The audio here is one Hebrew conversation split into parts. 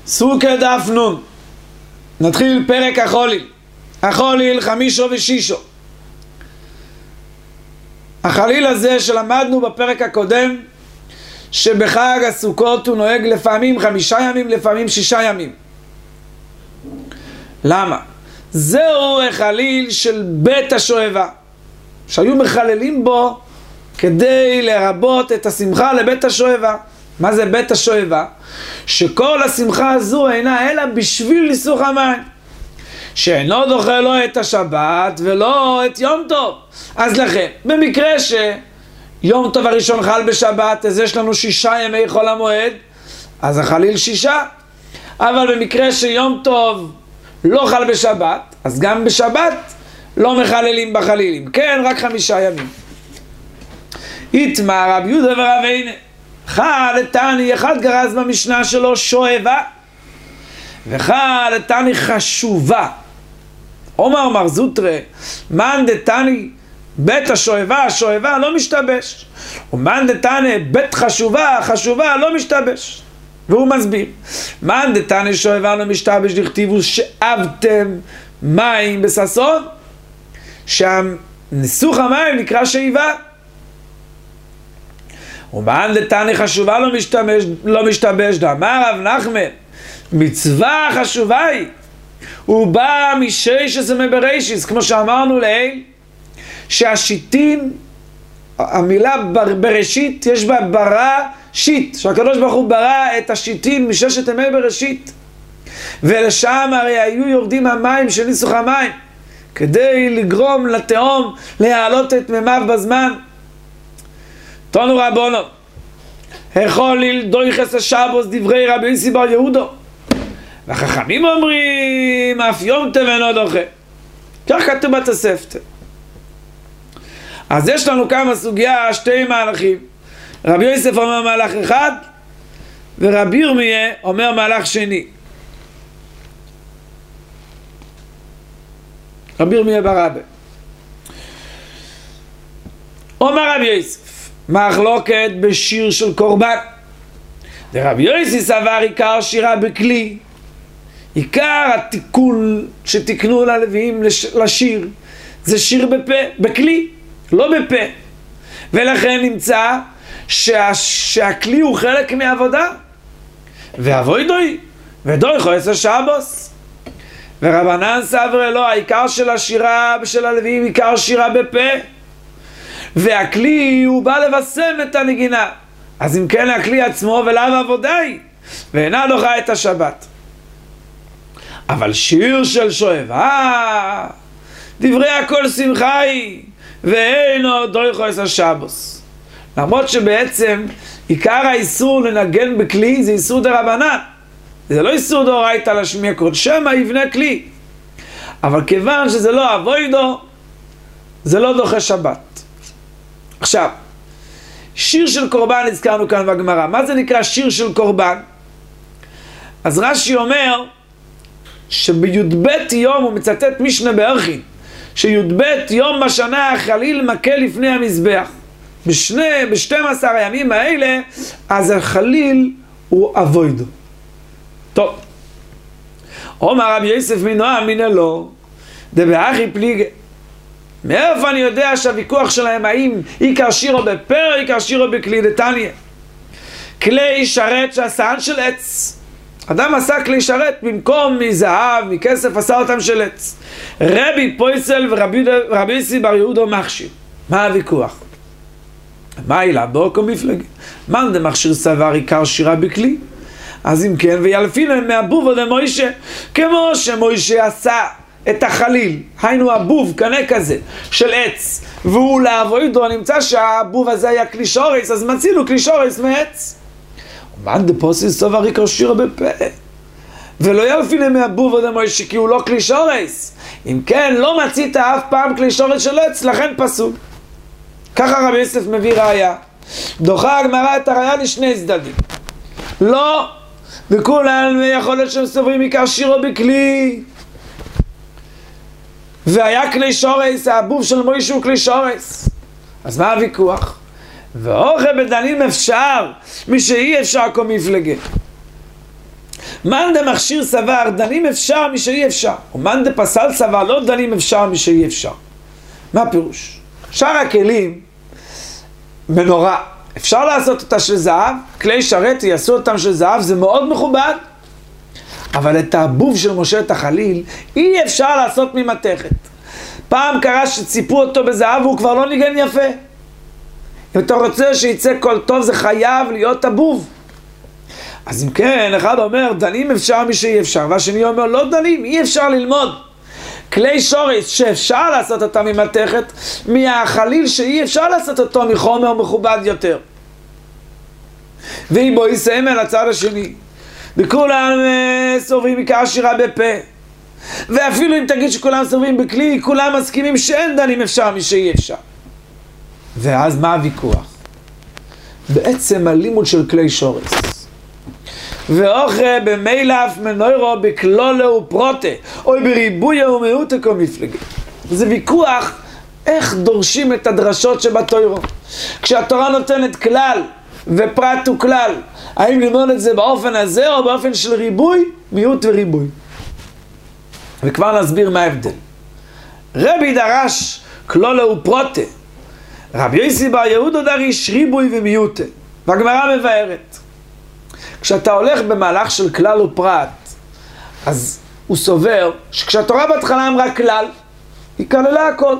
סוכה דף נון. נתחיל פרק החוליל. החוליל חמישו ושישו. החליל הזה שלמדנו בפרק הקודם, שבחג הסוכות הוא נוהג לפעמים 5 ימים, לפעמים 6 ימים. למה? זהו החליל של בית השואבה, שהיו מחללים בו כדי לרבות את השמחה לבית השואבה. מה זה בית השואבה? שכל השמחה הזו אינה אלא בשביל ניסוך המים, שאינו דוחה לא את השבת ולא את יום טוב. אז לכן, במקרה שיום טוב הראשון חל בשבת, אז יש לנו 6 ימי חול המועד, אז החליל 6. אבל במקרה שיום טוב לא חל בשבת, אז גם בשבת לא מחללים בחלילים. כן, רק 5 ימים. איתמר רב יהודה ורב הנה. חל תני, אחד גרז במשנה שלו שואבה, וחל תני חשובה. אומר מר זוטרה, מן דתני בית השואבה, השואבה לא משתבש. ומן דתני בית חשובה, חשובה לא משתבש. והוא מסביר, מן דתני שואבה לא משתבש, דכתיבו שאבתם מים בששון, שם ניסוך המים נקרא שאיבה. ומן דתני חשובה לא משתבש, דאמר רב נחמן, מצווה חשובה היא, הוא בא מששת מבראשית, כמו שאמרנו לעיל, שהשיטין, המילה בראשית, יש בה ברא שיט, שהקדוש ברוך הוא ברא את השיטין מששת ימי בראשית, ולשם הרי היו יורדים המים של ניסוך המים, כדי לגרום לתהום להעלות את מימיו בזמן. תנו רבונו, החוליל דויחס השבוס דברי רבי יוסי בר יהודו, והחכמים אומרים אף יום טוב אינו דוחה. כך כתוב בתוספתא. אז יש לנו כמה סוגיה, 2 מהלכים. רבי יוסף אומר מהלך אחד, ורבי ירמיה אומר מהלך שני. רבי ירמיה ברבה אומר רבי יוסף, מחלוקת בשיר של קורבן. רבי יוסי סבר עיקר שירה בכלי, עיקר התיקון שתיקנו ללוויים לשיר זה שיר בפה, בכלי, לא בפה, ולכן נמצא שהכלי הוא חלק מעבודה, ואבוידוי ודוי חועס השבוס. ורבנן סבר לא, העיקר של השירה של הלוויים עיקר שירה בפה, והכלי הוא בא לבשם את הנגינה. אז אם כן הכלי עצמו ולאו עבודה היא, ואינה דוחה את השבת. אבל שיר של שואבה, דברי הכל שמחה היא, ואינו דוחה את השבוס. למרות שבעצם עיקר האיסור לנגן בכלי זה איסור דרבנן, זה לא איסור דאורייתא להשמיע קול, שמא יבנה כלי. אבל כיוון שזה לא אבוידו, זה לא דוחה שבת. עכשיו, שיר של קורבן הזכרנו כאן בגמרא. מה זה נקרא שיר של קורבן? אז רש"י אומר שבי"ב יום, הוא מצטט משנה בערכין, שי"ב יום בשנה החליל מכה לפני המזבח. ב-12 הימים האלה, אז החליל הוא אבוידו. טוב. אומר רבי יוסף מנועם מן אלו, דבאחי פליגה. מאיפה אני יודע שהוויכוח שלהם האם עיקר שירו בפה או עיקר שירו בכלי? דתניא, כלי שרת שעשן של עץ. אדם עשה כלי שרת במקום מזהב, מכסף, עשה אותם של עץ. רבי פויסל ורבי יוסי בר יהודו מכשיר. מה הוויכוח? מה אילה בוקו מפלגה? מה זה מכשיר סבר עיקר שירה בכלי? אז אם כן, וילפינן מהבוב דמוישה, כמו שמוישה עשה את החליל, היינו הבוב, קנה כזה, של עץ, והוא לאבוידו, נמצא שהבוב הזה היה כלי שורס, אז מצילו כלי שורס מעץ. ומן דפוסי סובר עיקר שירה בפה, ולא ילפינן מהבוב דמוישה, כי הוא לא כלי שורס. אם כן, לא מצית אף פעם כלי שורס של עץ, לכן פסול. ככה רבי יוסף מביא ראיה. דוחה הגמרא את הראיה לשני צדדים. לא, וכולם יכול להיות שהם סוברים עיקר שירו בכלי, והיה כלי שורס, הבוב של מוישה הוא כלי שורס. אז מה הוויכוח? ואוכל בדנים אפשר, מי שאי אפשר כל מפלגה. מאן דמכשיר סבר דנים אפשר משאי אפשר, ומאן דפסל סבר לא דנים אפשר משאי אפשר. מה הפירוש? שאר הכלים, מנורה, אפשר לעשות אותה של זהב, כלי שרת יעשו אותם של זהב, זה מאוד מכובד, אבל את הבוב של משה את החליל אי אפשר לעשות ממתכת. פעם קרה שציפו אותו בזהב והוא כבר לא ניגן יפה. אם אתה רוצה שיצא כל טוב זה חייב להיות הבוב. אז אם כן, אחד אומר דנים אפשר משאי אפשר, והשני אומר לא דנים, אי אפשר ללמוד כלי שורש שאפשר לעשות אותה ממתכת מהחליל שאי אפשר לעשות אותו מחומר מכובד יותר. ואם בוא יסיים אל הצד השני, וכולם סוברים עיקר שירה בפה, ואפילו אם תגיד שכולם סוברים בכלי, כולם מסכימים שאין דנים אפשר משאי אפשר. ואז מה הוויכוח? בעצם הלימוד של כלי שורש. ואוכרה במילף מנוירו בכלולה ופרוטה, או בריבויה ומיעוטה כל מפלגה. זה ויכוח איך דורשים את הדרשות שבתוירו. כשהתורה נותנת כלל ופרט וכלל, האם ללמוד את זה באופן הזה או באופן של ריבוי, מיעוט וריבוי. וכבר נסביר מה ההבדל. רבי דרש כלולה ופרוטה, רבי יוסי בר יהודה דריש ריבוי ומיעוטה. והגמרא מבארת. כשאתה הולך במהלך של כלל ופרט, אז הוא סובר שכשהתורה בהתחלה אמרה כלל, היא כללה הכל.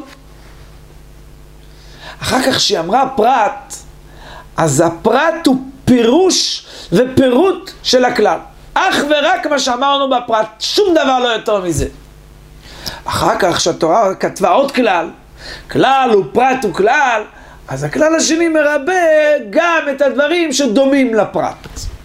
אחר כך שהיא אמרה פרט, אז הפרט הוא פירוש ופירוט של הכלל. אך ורק מה שאמרנו בפרט, שום דבר לא יותר מזה. אחר כך שהתורה כתבה עוד כלל, כלל ופרט וכלל, אז הכלל השני מרבה גם את הדברים שדומים לפרט.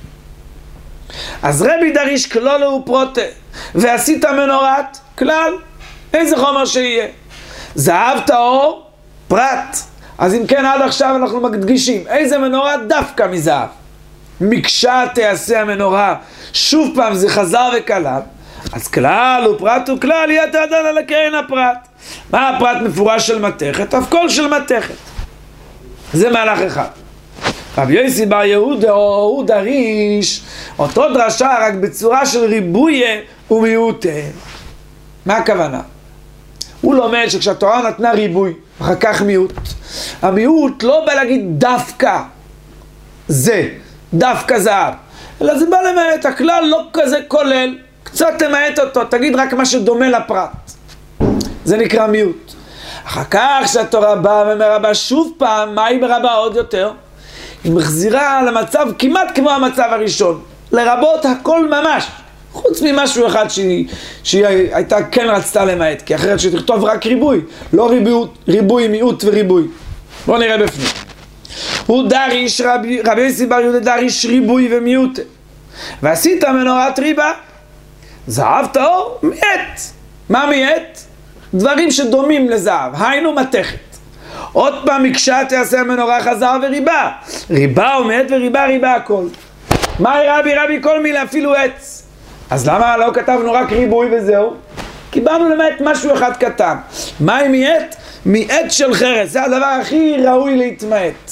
אז רבי דריש כלולה ופרוטה, ועשית מנורת כלל, איזה חומר שיהיה. זהב טהור, פרט. אז אם כן עד עכשיו אנחנו מדגישים, איזה מנורה דווקא מזהב. מקשה תעשה המנורה, שוב פעם זה חזר וכלל, אז כלל ופרט וכלל יהיה תעדן על הקרן הפרט. מה הפרט מפורש של מתכת? אף כל של מתכת. זה מהלך אחד. רבי יוסי בר יהודה הוא דריש אותו דרשה רק בצורה של ריבוי ומיעוט. מה הכוונה? הוא לומד שכשהתורה נתנה ריבוי אחר כך מיעוט, המיעוט לא בא להגיד דווקא זה, דווקא זהב, אלא זה בא למעט. הכלל לא כזה כולל, קצת תמעט אותו, תגיד רק מה שדומה לפרט, זה נקרא מיעוט. אחר כך שהתורה באה ומרבה שוב פעם, מה היא מרבה עוד יותר? היא מחזירה למצב כמעט כמו המצב הראשון, לרבות הכל ממש, חוץ ממשהו אחד שהיא הייתה כן רצתה למעט, כי אחרת שתכתוב רק ריבוי, לא ריבוי, מיעוט וריבוי. בואו נראה בפנים. הוא דריש, רבי יוסי בר יהודה דריש ריבוי ומיעוט, ועשית מנורת ריבה, זהב טהור, מיעט. מה מיעט? דברים שדומים לזהב, היינו מתכת. עוד פעם מקשה תעשה מנורה חזר וריבה, ריבה ומיעט וריבה ריבה הכל. מה רבי כל מילה אפילו עץ. אז למה לא כתבנו רק ריבוי וזהו? כי באנו למעט משהו אחד קטן. מה היא מיעט? מיעט של חרס, זה הדבר הכי ראוי להתמעט.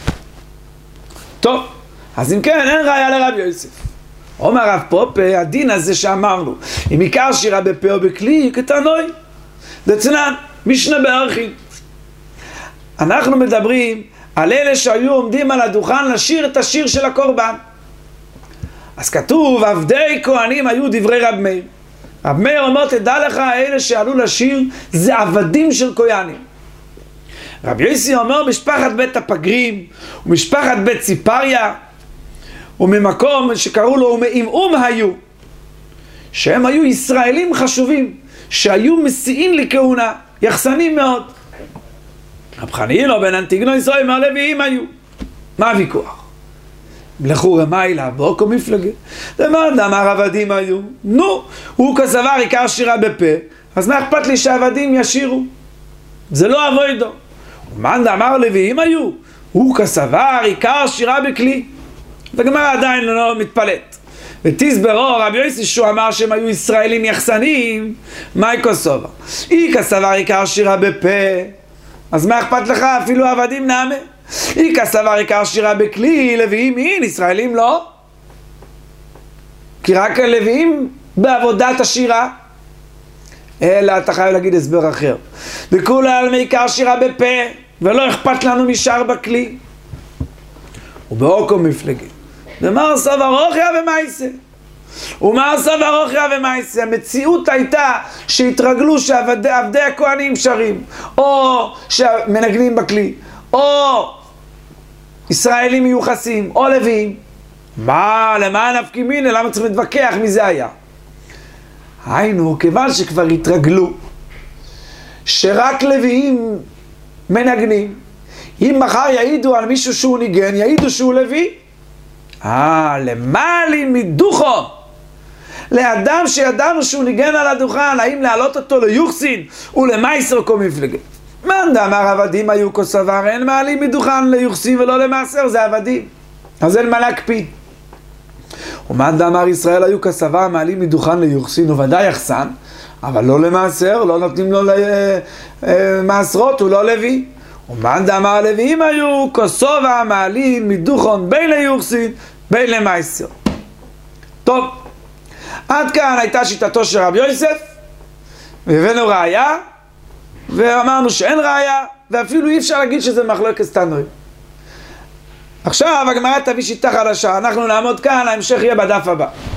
טוב, אז אם כן אין ראיה לרבי יוסף. אומר רב פופה, הדין הזה שאמרנו, אם עיקר שירה בפה או בכלי, כתנוי דצנן, משנה בערכין. אנחנו מדברים על אלה שהיו עומדים על הדוכן לשיר את השיר של הקורבן. אז כתוב, עבדי כהנים היו דברי רב מאיר. רב מאיר אומר, תדע לך, אלה שעלו לשיר זה עבדים של כהנים. רבי יוסי אומר, משפחת בית הפגרים ומשפחת בית ציפריה וממקום שקראו לו ומאימאום היו, שהם היו ישראלים חשובים שהיו מסיעים לכהונה, יחסנים מאוד. רב חנינא בן אנטיגנא ישראל אומר לוויים היו. מה הוויכוח? לכו רמאי לעבור כל מפלגה. אמר עבדים היו. נו, הוא כסבר עיקר שירה בפה, אז מה אכפת לי שהעבדים ישירו? זה לא אבוידו. ומאן אמר לוויים היו, הוא כסבר עיקר שירה בכלי. והגמרא עדיין לא מתפלט. ותסברו רבי יוסי שהוא אמר שהם היו ישראלים יחסנים, מאי כוסובה. היא כסבר עיקר שירה בפה, אז מה אכפת לך? אפילו עבדים נעמה. היא כסבר עיקר שירה בכלי, לוויים אין, ישראלים לא. כי רק הלוויים בעבודת השירה, אלא אתה חייב להגיד הסבר אחר. וכולה על מעיקר שירה בפה, ולא אכפת לנו משאר בכלי. ובאוקו מפלגי. ומה סוף ארוכיה ומייסה? ומה סוף ארוכיה ומייסה? המציאות הייתה שהתרגלו שעבדי הכהנים שרים, או שמנגנים בכלי, או ישראלים מיוחסים, או לוויים. מה, למען נפקימינה, למה צריך להתווכח מי זה היה? היינו, כיוון שכבר התרגלו שרק לוויים מנגנים, אם מחר יעידו על מישהו שהוא ניגן, יעידו שהוא לוי. למעלי מדוכו, לאדם שידענו שהוא ניגן על הדוכן, האם להעלות אותו ליוחסין ולמייסר כל מפלגה. מאן דאמר עבדים היו כוסבר, אין מעלים מדוכן ליוחסין ולא למעשר, זה עבדים, אז אין מה להקפיד. ומאן דאמר ישראל היו כסבר, מעלים מדוכן ליוחסין, הוא ודאי יחסן, אבל לא למעשר, לא נותנים לו למעשרות, הוא לא לוי. ומאן דאמר הלוויים היו כוסובה, מעלים מדוכן בין ליוחסין בין למעשר. טוב, עד כאן הייתה שיטתו של רבי יוסף, והבאנו ראיה, ואמרנו שאין ראיה, ואפילו אי אפשר להגיד שזה מחלוקת תנועים. עכשיו הגמרא תביא שיטה חדשה, אנחנו נעמוד כאן, ההמשך יהיה בדף הבא.